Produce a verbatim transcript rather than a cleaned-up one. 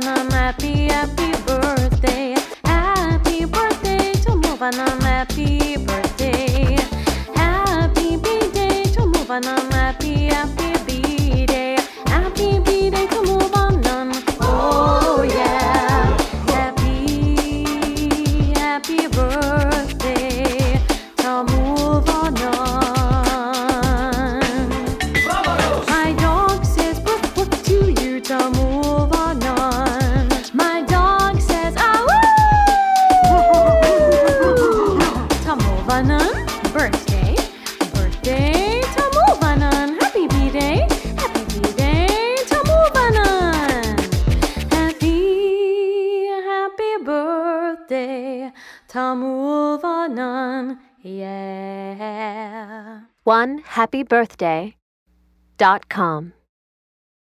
Movanam, happy, happy birthday. Happy birthday to Movanam, happy birthday. Happy B-day to Movanam, happy, happy B-day. Happy B-day to Movanam. Oh yeah. Happy, happy birthday to Movanam. My dog says woof woof to you to Movanam. My dog says ah woo to Movanam. Birthday, birthday to Movanam. Happy B-day, happy B-day to Movanam. Happy, happy birthday to Movanam. Yeah. one happy birthday dot com